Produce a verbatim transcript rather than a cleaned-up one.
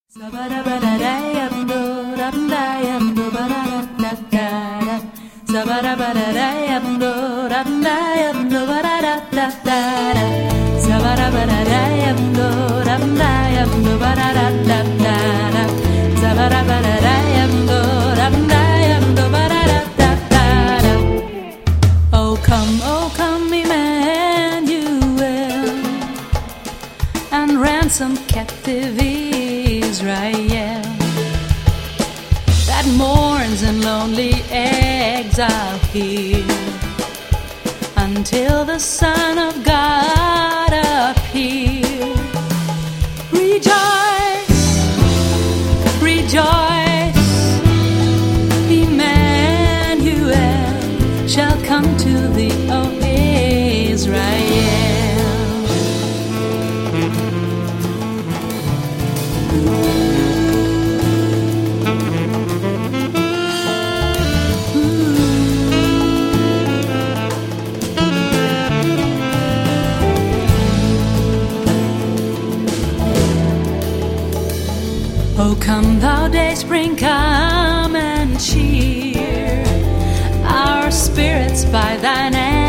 Oh come, oh come, Emmanuel, and ransom captive Israel that mourns in lonely exile here until the Son of God appear. Rejoice, rejoice, Emmanuel shall come to thee, O Israel. Oh, come thou day spring, come and cheer our spirits by thine hand.